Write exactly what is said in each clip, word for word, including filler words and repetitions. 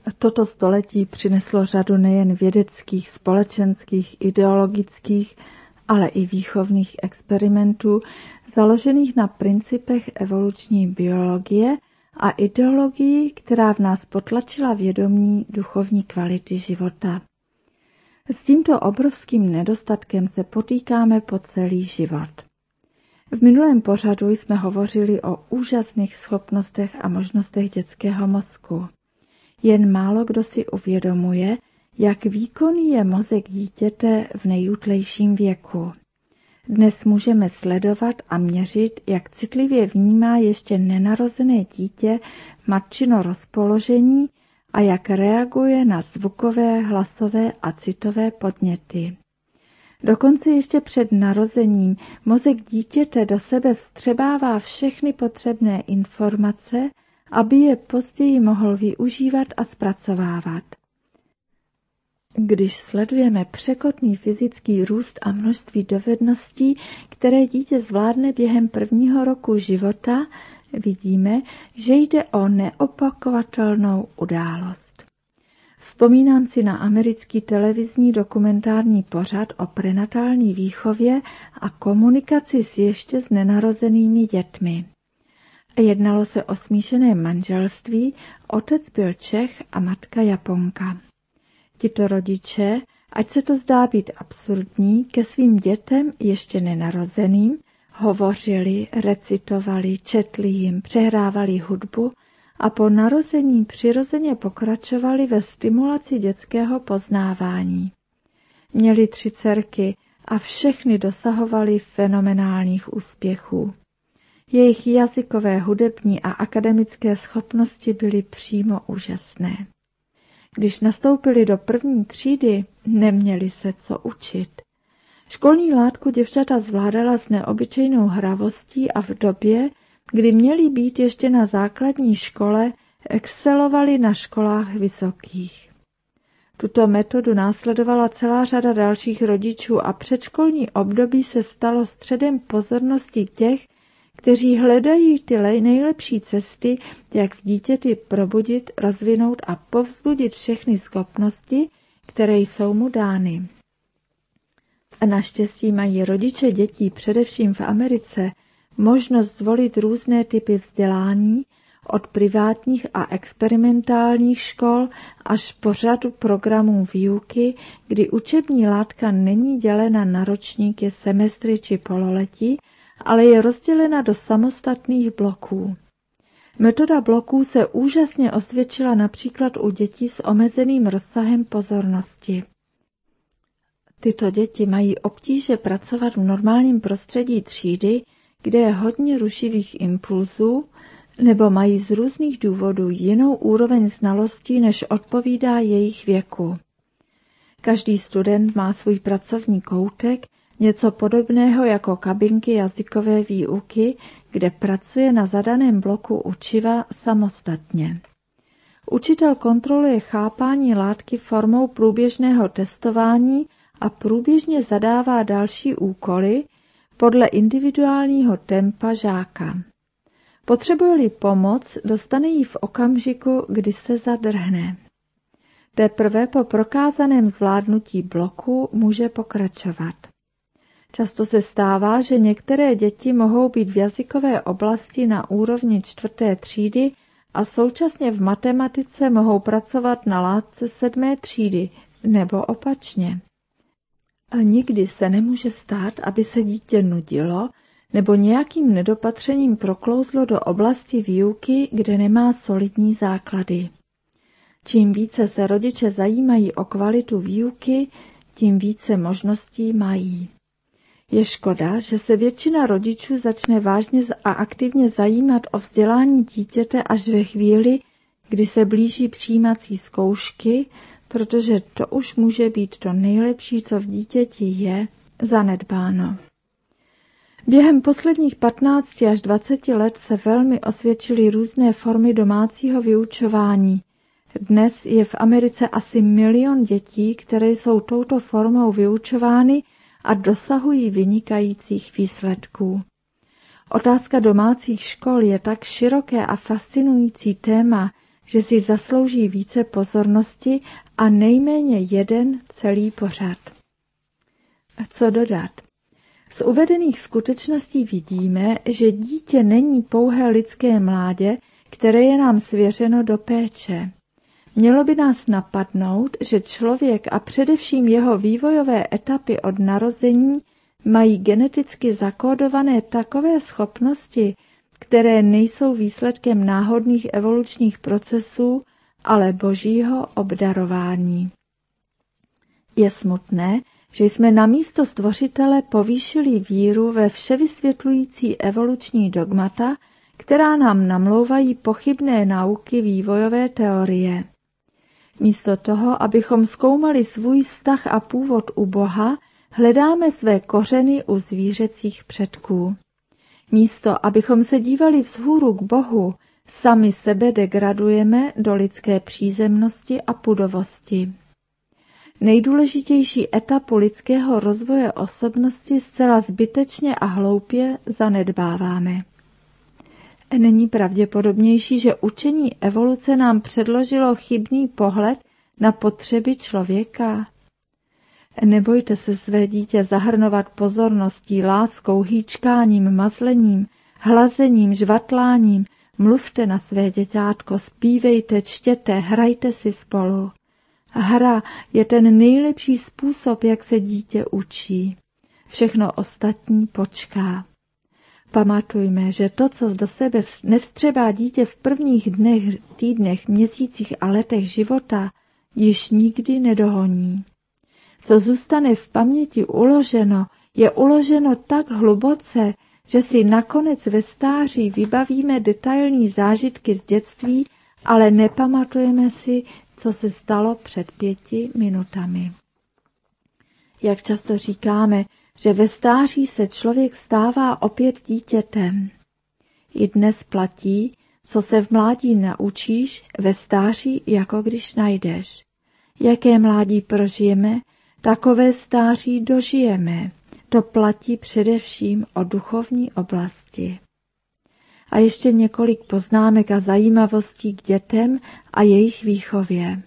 Toto století přineslo řadu nejen vědeckých, společenských, ideologických, ale i výchovných experimentů, založených na principech evoluční biologie a ideologii, která v nás potlačila vědomí duchovní kvality života. S tímto obrovským nedostatkem se potýkáme po celý život. V minulém pořadu jsme hovořili o úžasných schopnostech a možnostech dětského mozku. Jen málo kdo si uvědomuje, jak výkonný je mozek dítěte v nejútlejším věku. Dnes můžeme sledovat a měřit, jak citlivě vnímá ještě nenarozené dítě matčino rozpoložení a jak reaguje na zvukové, hlasové a citové podněty. Dokonce ještě před narozením mozek dítěte do sebe vstřebává všechny potřebné informace, aby je později mohl využívat a zpracovávat. Když sledujeme překotný fyzický růst a množství dovedností, které dítě zvládne během prvního roku života, vidíme, že jde o neopakovatelnou událost. Vzpomínám si na americký televizní dokumentární pořad o prenatální výchově a komunikaci s ještě s nenarozenými dětmi. Jednalo se o smíšené manželství, otec byl Čech a matka Japonka. Tito rodiče, ať se to zdá být absurdní, ke svým dětem ještě nenarozeným hovořili, recitovali, četli jim, přehrávali hudbu a po narození přirozeně pokračovali ve stimulaci dětského poznávání. Měli tři dcerky a všechny dosahovaly fenomenálních úspěchů. Jejich jazykové, hudební a akademické schopnosti byly přímo úžasné. Když nastoupili do první třídy, neměli se co učit. Školní látku děvčata zvládala s neobyčejnou hravostí a v době, kdy měli být ještě na základní škole, excelovali na školách vysokých. Tuto metodu následovala celá řada dalších rodičů a předškolní období se stalo středem pozornosti těch, kteří hledají ty nejlepší cesty, jak v dítěti probudit, rozvinout a povzbudit všechny schopnosti, které jsou mu dány. A naštěstí mají rodiče dětí, především v Americe, možnost zvolit různé typy vzdělání, od privátních a experimentálních škol až po řadu programů výuky, kdy učební látka není dělena na ročníky, semestry či pololetí, ale je rozdělena do samostatných bloků. Metoda bloků se úžasně osvědčila například u dětí s omezeným rozsahem pozornosti. Tyto děti mají obtíže pracovat v normálním prostředí třídy, kde je hodně rušivých impulzů, nebo mají z různých důvodů jinou úroveň znalostí, než odpovídá jejich věku. Každý student má svůj pracovní koutek, něco podobného jako kabinky jazykové výuky, kde pracuje na zadaném bloku učiva samostatně. Učitel kontroluje chápání látky formou průběžného testování a průběžně zadává další úkoly podle individuálního tempa žáka. Potřebuje-li pomoc, dostane ji v okamžiku, kdy se zadrhne. Teprve po prokázaném zvládnutí bloku může pokračovat. Často se stává, že některé děti mohou být v jazykové oblasti na úrovni čtvrté třídy a současně v matematice mohou pracovat na látce sedmé třídy, nebo opačně. A nikdy se nemůže stát, aby se dítě nudilo nebo nějakým nedopatřením proklouzlo do oblasti výuky, kde nemá solidní základy. Čím více se rodiče zajímají o kvalitu výuky, tím více možností mají. Je škoda, že se většina rodičů začne vážně a aktivně zajímat o vzdělání dítěte až ve chvíli, kdy se blíží přijímací zkoušky, protože to už může být to nejlepší, co v dítěti je, zanedbáno. Během posledních patnácti až dvaceti let se velmi osvědčily různé formy domácího vyučování. Dnes je v Americe asi milion dětí, které jsou touto formou vyučovány a dosahují vynikajících výsledků. Otázka domácích škol je tak široké a fascinující téma, že si zaslouží více pozornosti a nejméně jeden celý pořad. A co dodat? Z uvedených skutečností vidíme, že dítě není pouhé lidské mládě, které je nám svěřeno do péče. Mělo by nás napadnout, že člověk a především jeho vývojové etapy od narození mají geneticky zakódované takové schopnosti, které nejsou výsledkem náhodných evolučních procesů, ale božího obdarování. Je smutné, že jsme na místo Stvořitele povýšili víru ve vševysvětlující evoluční dogmata, která nám namlouvají pochybné nauky vývojové teorie. Místo toho, abychom zkoumali svůj vztah a původ u Boha, hledáme své kořeny u zvířecích předků. Místo, abychom se dívali vzhůru k Bohu, sami sebe degradujeme do lidské přízemnosti a pudovosti. Nejdůležitější etapu lidského rozvoje osobnosti zcela zbytečně a hloupě zanedbáváme. Není pravděpodobnější, že učení evoluce nám předložilo chybný pohled na potřeby člověka? Nebojte se své dítě zahrnovat pozorností, láskou, hýčkáním, mazlením, hlazením, žvatláním. Mluvte na své děťátko, zpívejte, čtěte, hrajte si spolu. Hra je ten nejlepší způsob, jak se dítě učí. Všechno ostatní počká. Pamatujme, že to, co do sebe nevstřebá dítě v prvních dnech, týdnech, měsících a letech života, již nikdy nedohoní. Co zůstane v paměti uloženo, je uloženo tak hluboce, že si nakonec ve stáří vybavíme detailní zážitky z dětství, ale nepamatujeme si, co se stalo před pěti minutami. Jak často říkáme, že ve stáří se člověk stává opět dítětem. I dnes platí, co se v mládí naučíš, ve stáří jako když najdeš. Jaké mládí prožijeme, takové stáří dožijeme. To platí především o duchovní oblasti. A ještě několik poznámek a zajímavostí k dětem a jejich výchově.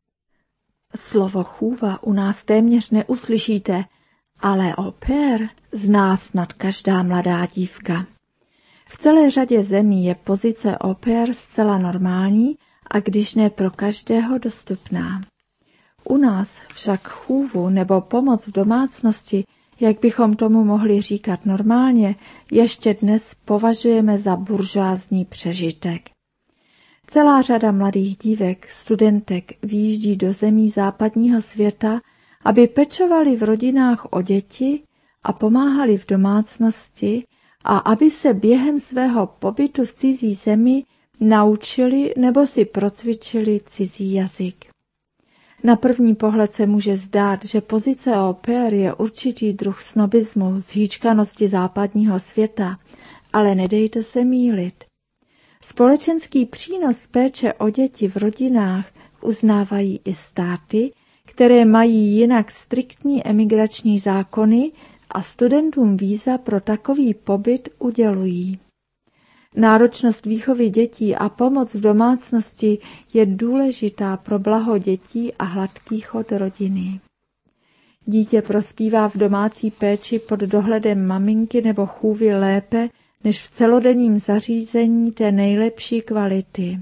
Slovo chůva u nás téměř neuslyšíte, ale au pair zná snad každá mladá dívka. V celé řadě zemí je pozice au pair zcela normální a když ne pro každého dostupná. U nás však chůvu nebo pomoc v domácnosti, jak bychom tomu mohli říkat normálně, ještě dnes považujeme za buržoázní přežitek. Celá řada mladých dívek, studentek výjíždí do zemí západního světa, aby pečovali v rodinách o děti a pomáhali v domácnosti a aby se během svého pobytu v cizí zemi naučili nebo si procvičili cizí jazyk. Na první pohled se může zdát, že pozice au pair je určitý druh snobismu, zhýčkanosti západního světa, ale nedejte se mýlit. Společenský přínos péče o děti v rodinách uznávají i státy, které mají jinak striktní emigrační zákony a studentům víza pro takový pobyt udělují. Náročnost výchovy dětí a pomoc v domácnosti je důležitá pro blaho dětí a hladký chod rodiny. Dítě prospívá v domácí péči pod dohledem maminky nebo chůvy lépe než v celodenním zařízení té nejlepší kvality.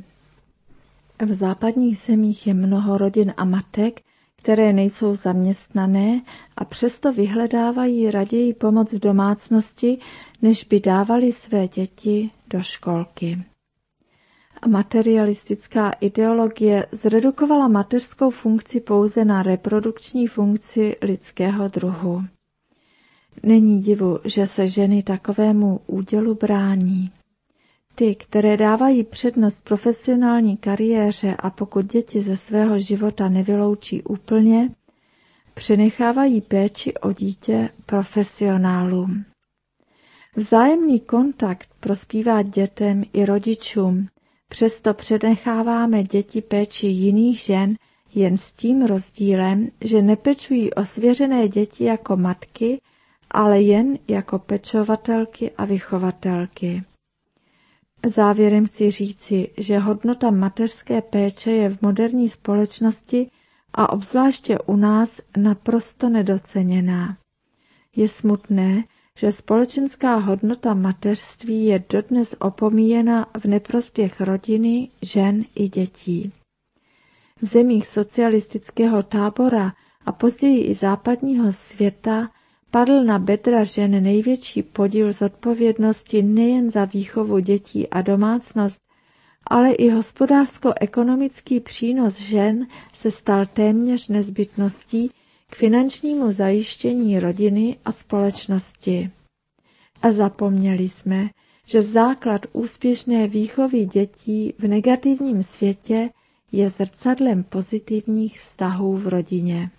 V západních zemích je mnoho rodin a matek, které nejsou zaměstnané a přesto vyhledávají raději pomoc v domácnosti, než by dávali své děti do školky. A materialistická ideologie zredukovala mateřskou funkci pouze na reprodukční funkci lidského druhu. Není divu, že se ženy takovému údělu brání. Ty, které dávají přednost profesionální kariéře a pokud děti ze svého života nevyloučí úplně, přenechávají péči o dítě profesionálům. Vzájemný kontakt prospívá dětem i rodičům, přesto přenecháváme děti péči jiných žen jen s tím rozdílem, že nepečují o svěřené děti jako matky, ale jen jako pečovatelky a vychovatelky. Závěrem chci říci, že hodnota mateřské péče je v moderní společnosti a obzvláště u nás naprosto nedoceněná. Je smutné, že společenská hodnota mateřství je dodnes opomíjena v neprospěch rodiny, žen i dětí. V zemích socialistického tábora a později i západního světa padl na bedra žen největší podíl zodpovědnosti nejen za výchovu dětí a domácnost, ale i hospodářsko-ekonomický přínos žen se stal téměř nezbytností k finančnímu zajištění rodiny a společnosti. A zapomněli jsme, že základ úspěšné výchovy dětí v negativním světě je zrcadlem pozitivních vztahů v rodině.